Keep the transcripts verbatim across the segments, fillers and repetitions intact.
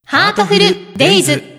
ハートフルデイズ。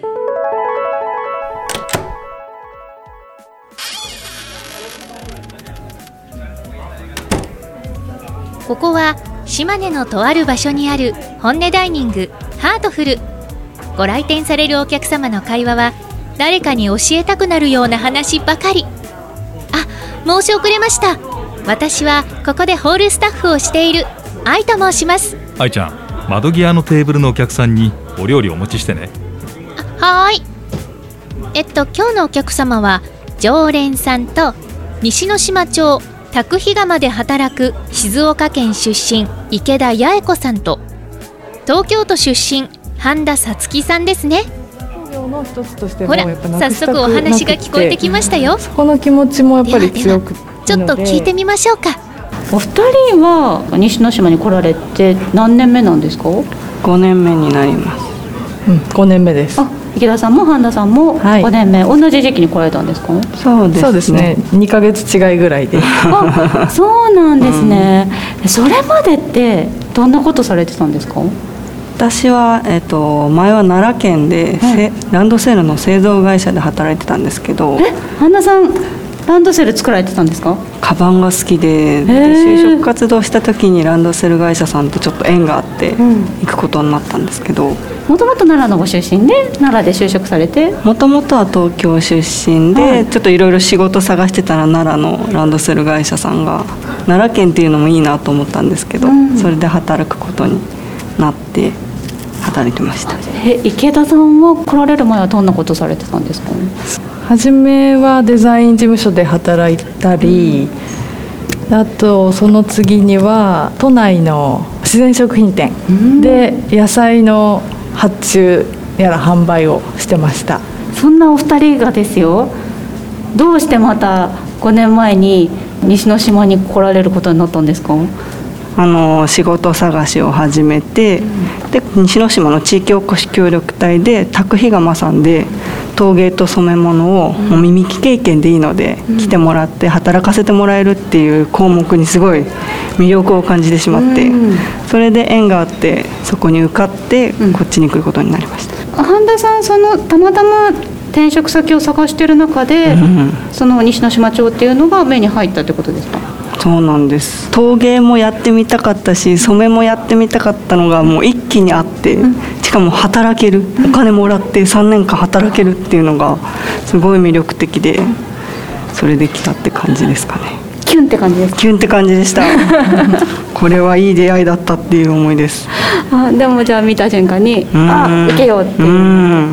ここは島根のとある場所にある本音ダイニングハートフル。ご来店されるお客様の会話は誰かに教えたくなるような話ばかり。あ、申し遅れました。私はここでホールスタッフをしている愛と申します。 愛ちゃん、窓際のテーブルのお客さんにお料理お持ちしてね。 はーい。えっと今日のお客様は常連さんと西ノ島町拓飛釜で働く静岡県出身池田八重子さんと東京都出身半田さつきさんですね。ほら、早速お話が聞こえてきましたよ。 そこの気持ちもやっぱり強く、 ちょっと聞いてみましょうか。 お二人は西之島に来られて何年目なんですか？ ごねんめになります。 うん、ごねんめです。 あ、池田さんも半田さんもごねんめ、はい、同じ時期に来られたんですか？ そうですね。 そうですね。にかげつ違いぐらいで。 あ、そうなんですね、うん。それまでってどんなことされてたんですか？ 私は、えっと、前は奈良県で、はい、ランドセルの製造会社で働いてたんですけど。 え、半田さんランドセル作られてたんですか？ カバンが好き で, で就職活動した時にランドセル会社さんとちょっと縁があって行くことになったんですけど、 もともと奈良のご出身で奈良で就職されて、 もともとは東京出身で、はい、ちょっといろいろ仕事探してたら奈良のランドセル会社さんが奈良県っていうのもいいなと思ったんですけど、うん、それで働くことになって働いてました。 え、池田さんは来られる前はどんなことされてたんですか？ 初めはデザイン事務所で働いたり、うん、あとその次には都内の自然食品店で野菜の発注やら販売をしてました。 そんなお二人がですよ、どうしてまたごねんまえに西之島に来られることになったんですか？ あの仕事探しを始めて、うん、で西之島の地域おこし協力隊で拓飛釜さんで陶芸と染め物を、うん、もう耳利き経験でいいので、うん、来てもらって働かせてもらえるっていう項目にすごい魅力を感じてしまって、うん、それで縁があってそこに受かってこっちに来ることになりました。 うん、半田さん、そのたまたま転職先を探している中で、うん、その西之島町っていうのが目に入ったってことですか？ そうなんです。陶芸もやってみたかったし染めもやってみたかったのがもう一気にあって、うん、しかも働ける、お金もらってさんねんかん働けるっていうのがすごい魅力的で、それで来たって感じですかね。 キュンって感じですか？ キュンって感じでしたこれはいい出会いだったっていう思いです。 あ、でもじゃあ見た瞬間にあ、行けよっていう。うん、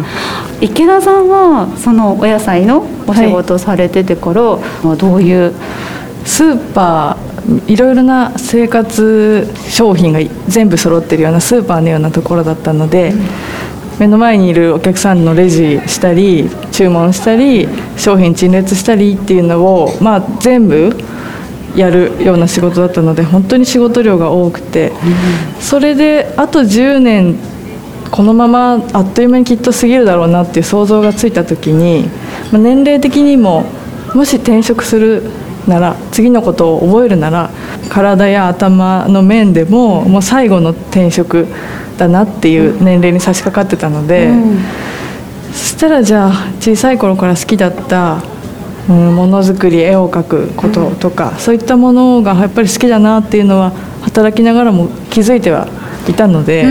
池田さんはそのお野菜のお仕事をされててから、はい、どういうスーパー、いろいろな生活商品が全部揃ってるようなスーパーのようなところだったので、うん、目の前にいるお客さんのレジしたり注文したり商品陳列したりっていうのを、まあ、全部やるような仕事だったので本当に仕事量が多くて、うん、それであとじゅうねんこのままあっという間にきっと過ぎるだろうなっていう想像がついた時に、まあ、年齢的にももし転職するなら次のことを覚えるなら体や頭の面でももう最後の転職だなっていう年齢に差し掛かってたので、うん、そしたらじゃあ小さい頃から好きだったうん、ものづくり、絵を描くこととか、うん、そういったものがやっぱり好きだなっていうのは働きながらも気づいてはいたので、うん、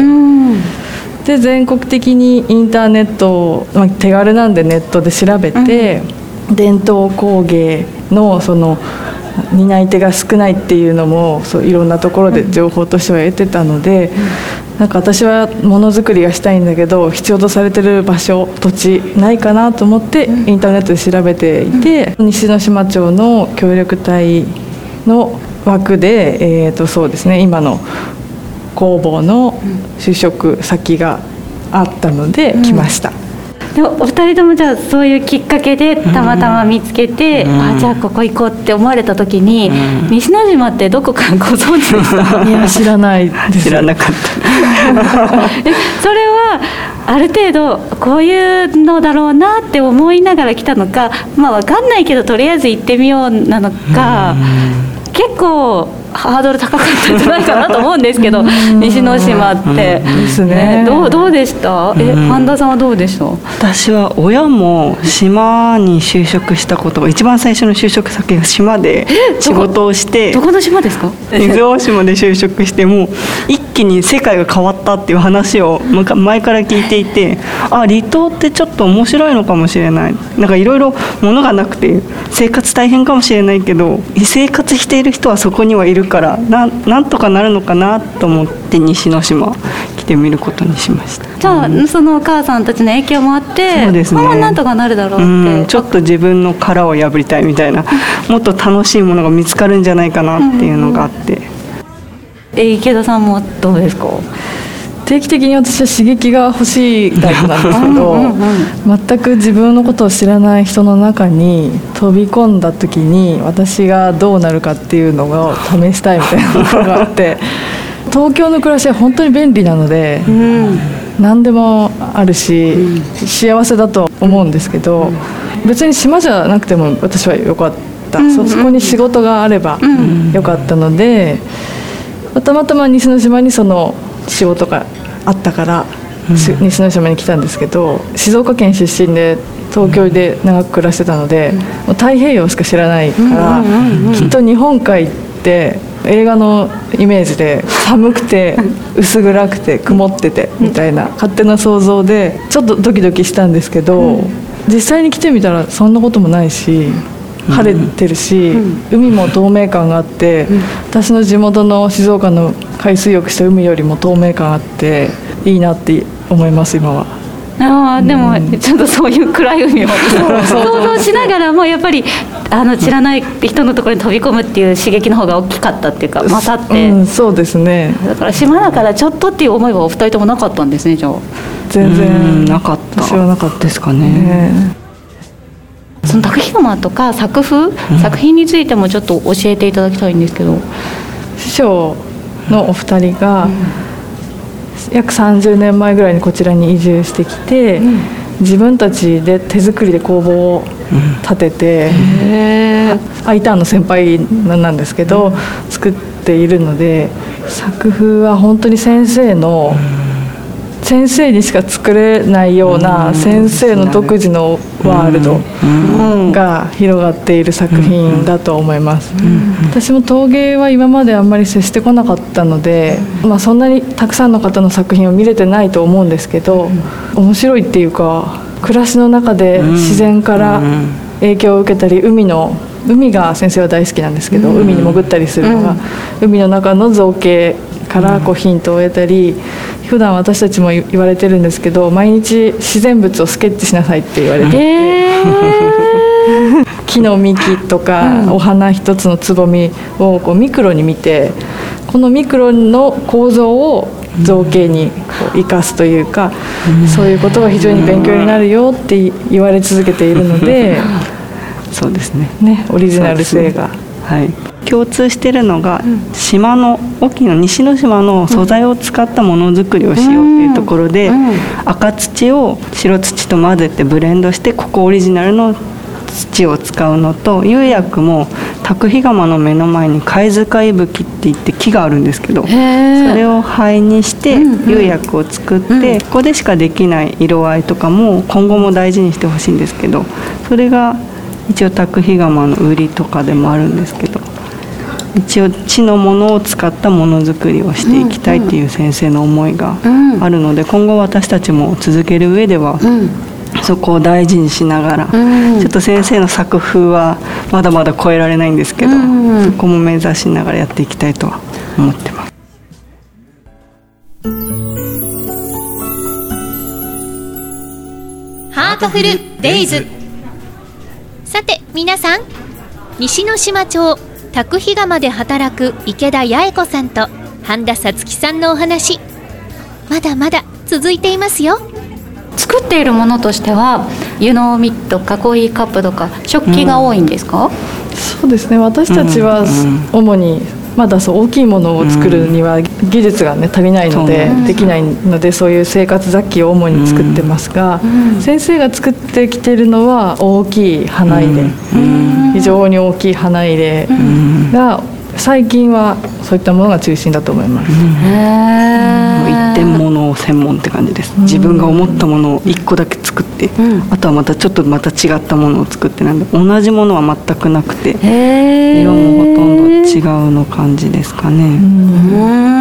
で全国的にインターネットを、まあ、手軽なんでネットで調べて、うん、伝統工芸のその担い手が少ないっていうのもそういろんなところで情報としては得てたので、うん、なんか私はものづくりがしたいんだけど必要とされてる場所土地ないかなと思ってインターネットで調べていて、うん、西之島町の協力隊の枠で、えーとそうですね、今の工房の就職先があったので来ました。うんでお二人ともじゃあそういうきっかけでたまたま見つけて、うん、あじゃあここ行こうって思われた時に、うん、西之島ってどこかご存知でした？ いや知らないです。 知らなかったそれはある程度こういうのだろうなって思いながら来たのか、まあ分かんないけどとりあえず行ってみようなのか、うん、結構ハードル高かったんじゃないかなと思うんですけど西之島って、 ですね、 どう、どうでした？え、半田さんはどうでした？ 私は親も島に就職したことが、一番最初の就職先が島で仕事をして、 どこの島ですか？ 伊豆大島で就職して、もう一気に世界が変わったっていう話を前から聞いていて、あ、離島ってちょっと面白いのかもしれない、なんかいろいろ物がなくて生活大変かもしれないけど、生活している人はそこにはいるからな、なんとかなるのかなと思って西之島来てみることにしました。 じゃあ、うん、そのお母さんたちの影響もあって、そうですね、まあ、なんとかなるだろうって、 うん、ちょっと自分の殻を破りたいみたいな、もっと楽しいものが見つかるんじゃないかなっていうのがあって、うんうん、 え池田さんもどうですか？ 定期的に私は刺激が欲しいタイプなんですけどうんうん、うん、全く自分のことを知らない人の中に飛び込んだ時に私がどうなるかっていうのを試したいみたいなところがあって東京の暮らしは本当に便利なので、うん、何でもあるし、うん、幸せだと思うんですけど、うん、別に島じゃなくても私は良かった、うん、そ, そこに仕事があれば良かったので、うん、たまたま西之島にその仕事があったから、うん、西之島に来たんですけど、静岡県出身で東京で長く暮らしてたので、うん、もう太平洋しか知らないから、うんうんうん、きっと日本海って映画のイメージで寒くて薄暗くて曇っててみたいな勝手な想像でちょっとドキドキしたんですけど、うん、実際に来てみたらそんなこともないし、晴れてるし、うん、海も透明感があって、うん、私の地元の静岡の海水浴した海よりも透明感あっていいなって思います今は。 あでも、うん、ちょっとそういう暗い海を想像しながらもやっぱりあの知らない人のところに飛び込むっていう刺激の方が大きかったっていうか勝って、 うん、そうですね。 だから島だからちょっとっていう思いはお二人ともなかったんですね。じゃあ全然なかった私はなかったですかね、ね。 その拓磨とか作風、うん、作品についてもちょっと教えていただきたいんですけど、 師匠のお二人が、うん、約さんじゅうねんまえぐらいにこちらに移住してきて、うん、自分たちで手作りで工房を建てて、うん、アイターンの先輩なんですけど、うん、作っているので、作風は本当に先生の、うん先生にしか作れないような先生の独自のワールドが広がっている作品だと思います。私も陶芸は今まであんまり接してこなかったので、まあ、そんなにたくさんの方の作品を見れてないと思うんですけど、面白いっていうか暮らしの中で自然から影響を受けたり、海の海が先生は大好きなんですけど、海に潜ったりするのが、海の中の造形からこうヒントを得たり、普段私たちも言われてるんですけど、毎日自然物をスケッチしなさいって言われてて、えー、木の幹とか、うん、お花一つのつぼみをこうミクロに見て、このミクロの構造を造形にこう生かすというか、うん、そういうことが非常に勉強になるよって言われ続けているので、 そうですね、 ね、オリジナル性が、 はい、共通しているのが、うん、島の隠岐の西之島の素材を使ったものづくりをしようというところで、うんうん、赤土を白土と混ぜてブレンドして、ここオリジナルの土を使うのと、釉薬も拓飛釜の目の前に貝塚いぶきっていって木があるんですけど、それを灰にして釉薬を作って、うんうん、ここでしかできない色合いとかも今後も大事にしてほしいんですけど、それが一応拓飛釜の売りとかでもあるんですけど、一応地のものを使ったものづくりをしていきたいっていう先生の思いがあるので、今後私たちも続ける上ではそこを大事にしながら、ちょっと先生の作風はまだまだ超えられないんですけど、そこも目指しながらやっていきたいとは思ってます。 ハートフルデイズ。さて皆さん、西之島町拓飛釜で働く池田八重子さんと半田さつきさんのお話、まだまだ続いていますよ。 作っているものとしては湯飲みとかコーヒーカップとか食器が多いんですか？うん、 そうですね、私たちは主にまだそう大きいものを作るには技術が、ね、足りないので、できないので、そういう生活雑器を主に作ってますが、先生が作ってきているのは大きい花入れ、非常に大きい花入れが最近はそういったものが中心だと思います、うん、 もう一点物専門って感じです、うん、自分が思ったものをいっこだけ作って、うん、あとはまたちょっとまた違ったものを作ってなんで同じものは全くなくて色もほとんど違うの感じですかね、うん、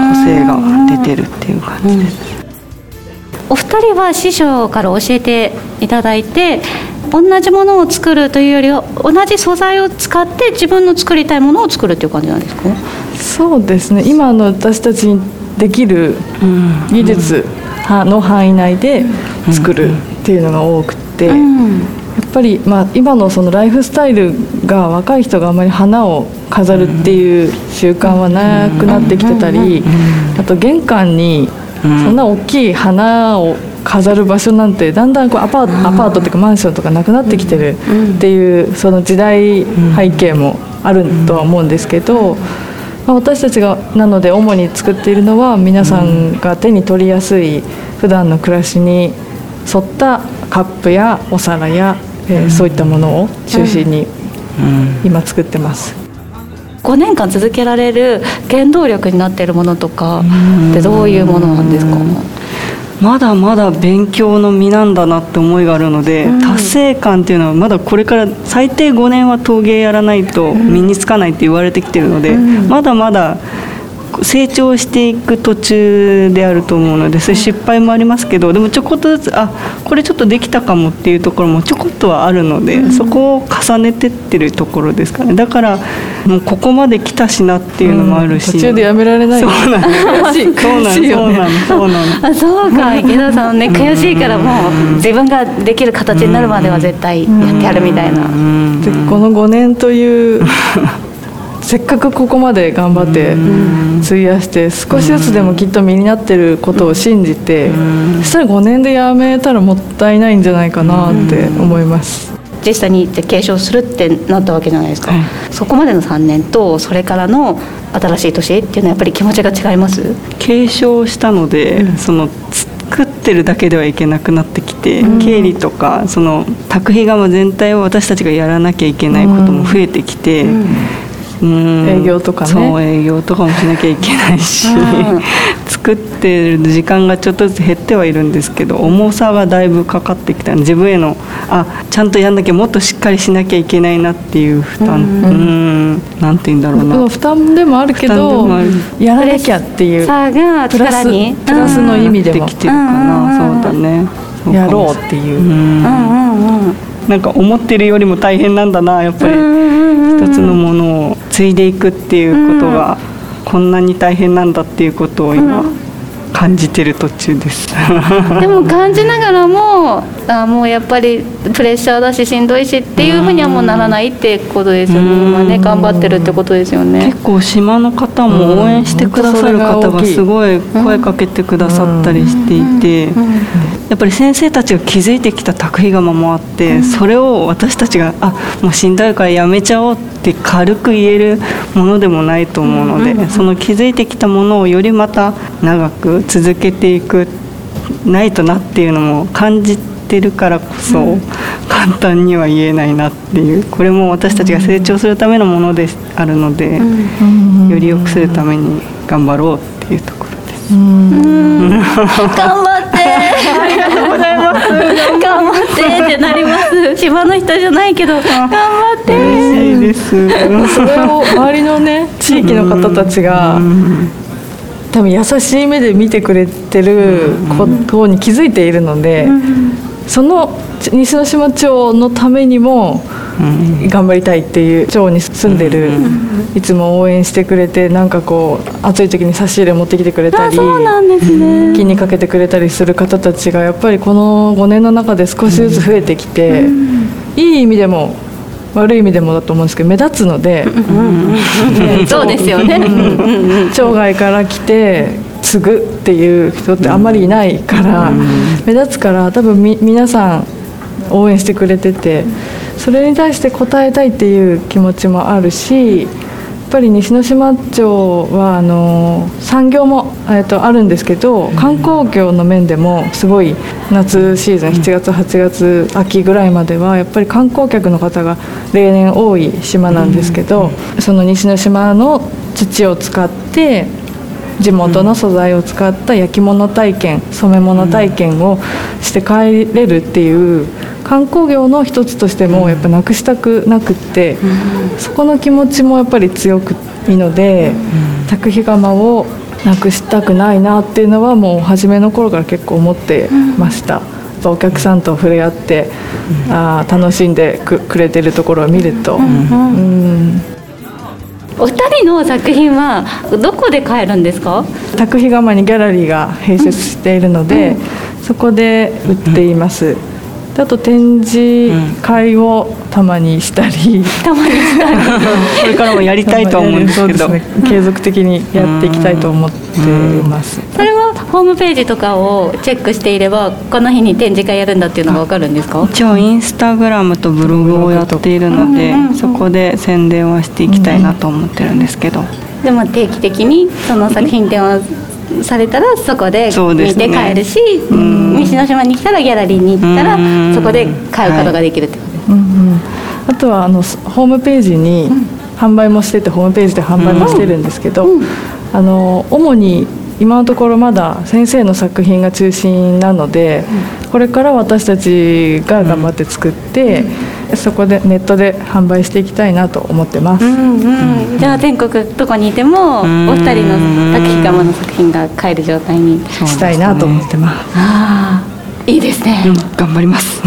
個性が出てるっていう感じです、 うん、お二人は師匠から教えていただいて同じものを作るというよりは同じ素材を使って自分の作りたいものを作るっていう感じなんですか？ そうですね、今の私たちにできる技術の範囲内で作るっていうのが多くて、やっぱりまあ今のそのライフスタイルが若い人があまり花を飾るっていう習慣はなくなってきてたり、あと玄関にそんな大きい花を飾る場所なんてだんだんこうアパート、アパートっていうかマンションとかなくなってきてるっていうその時代背景もあるとは思うんですけど、まあ、私たちがなので主に作っているのは皆さんが手に取りやすい普段の暮らしに沿ったカップやお皿や、えー、そういったものを中心に今作ってます。 ごねんかん続けられる原動力になっているものとかってどういうものなんですか？ まだまだ勉強の身なんだなって思いがあるので、うん、達成感っていうのはまだこれから最低ごねんは陶芸やらないと身につかないって言われてきてるので、うん、まだまだ成長していく途中であると思うので、そういう失敗もありますけど、でもちょこっとずつあこれちょっとできたかもっていうところもちょこっとはあるので、うん、そこを重ねてってるところですかね。だからもうここまで来たしなっていうのもあるし、 うん、途中でやめられない。 そうなんですそうなんですそうなんですそうなんですあそうか、池田さんね、悔しいからもう自分ができる形になるまでは絶対やってやるみたいな、うん、 でこのごねんというせっかくここまで頑張って費やして少しずつでもきっと身になってることを信じて、そしたらごねんでやめたらもったいないんじゃないかなって思います。 実際に継承するってなったわけじゃないですか、はい、そこまでのさんねんとそれからの新しい年っていうのはやっぱり気持ちが違います？ 継承したので、うん、その作ってるだけではいけなくなってきて、うん、経理とかその卓皮窯全体を私たちがやらなきゃいけないことも増えてきて、うんうん営業とかね、 そう営業とかもしなきゃいけないし、うん、作ってる時間がちょっとずつ減ってはいるんですけど、重さがだいぶかかってきた。自分へのあちゃんとやんなきゃもっとしっかりしなきゃいけないなっていう負担、うん、うんなんて言うんだろうな、 負担でもあるけどやらなきゃっていうさがプラスプラスの意味でもできてるかな、そうだね、 やろうっていう、うんうんうんうん、なんか思ってるよりも大変なんだなやっぱり、一つのものを継いでいくっていうことがこんなに大変なんだっていうことを今感じてる途中ですでも感じながらもあもうやっぱりプレッシャーだししんどいしっていうふうにはもうならないってことですよね。今ね頑張ってるってことですよね。 結構島の方も応援してくださる方がすごい声かけてくださったりしていて、やっぱり先生たちが気づいてきた卓皮窯もあって、それを私たちがあもうしんどいからやめちゃおうって軽く言えるものでもないと思うので、その気づいてきたものをよりまた長く続けていくないとなっていうのも感じてるからこそ、うん、簡単には言えないなっていう、これも私たちが成長するためのものであるので、うん、より良くするために頑張ろうっていうところです。うんうん頑張ってありがとうございます頑張ってってなります。島の人じゃないけど頑張って嬉しいですそれを周りのね地域の方たちが、うん多分優しい目で見てくれてることに気づいているので、うん、その西之島町のためにも頑張りたいっていう町に住んでる、うん、いつも応援してくれてなんかこう暑い時に差し入れ持ってきてくれたり、 そうなんですね、 気にかけてくれたりする方たちがやっぱりこのごねんの中で少しずつ増えてきて、うん、いい意味でも悪い意味でもだと思うんですけど目立つので、 うん、そうですよね町外から来て継ぐっていう人ってあんまりいないから、うん、目立つから多分み皆さん応援してくれてて、それに対して応えたいっていう気持ちもあるし、やっぱり西之島町はあの産業も、えっと、あるんですけど、観光業の面でもすごい夏シーズンしちがつはちがつ秋ぐらいまではやっぱり観光客の方が例年多い島なんですけど、その西之島の土を使って地元の素材を使った焼き物体験、染め物体験をして帰れるっていう観光業の一つとしてもやっぱなくしたくなくって、そこの気持ちもやっぱり強くいいので、卓皮窯をなくしたくないなっていうのはもう初めの頃から結構思ってました。お客さんと触れ合って、あ楽しんで く, くれてるところを見ると、うん、 お二人の作品はどこで買えるんですか？ 卓皮窯にギャラリーが併設しているので、うん、そこで売っています。あと展示会をたまにしたり、 たまにしたりこれからもやりたいと思うんですけど、 そうですね、継続的にやっていきたいと思っています。 それはホームページとかをチェックしていればこの日に展示会やるんだっていうのが分かるんですか？ 一応インスタグラムとブログをやっているので、そこで宣伝はしていきたいなと思ってるんですけど、 でも定期的にその作品展をされたらそこで見て帰るし、ね、西之島に来たらギャラリーに行ったらそこで買うことができるってことです、はい、うんうん、 あとはあのホームページに販売もしてて、ホームページで販売もしてるんですけど、うん、あの主に今のところまだ先生の作品が中心なので、うん、これから私たちが頑張って作って、うん、そこでネットで販売していきたいなと思ってます、うんうん、じゃあ全国どこにいてもお二人の卓皮窯の作品が買える状態にしたいなと思ってます。 あー、いいですね、 うん、頑張ります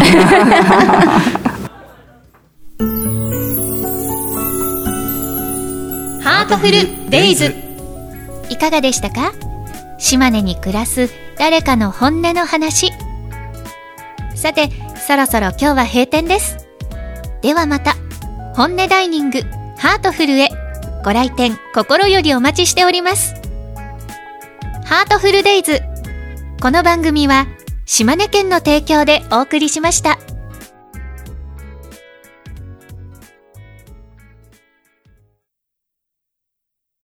ハートフルデイズ、いかがでしたか？島根に暮らす誰かの本音の話。さて、そろそろ今日は閉店です。ではまた、本音ダイニングハートフルへご来店心よりお待ちしております。ハートフルデイズ、この番組は島根県の提供でお送りしました。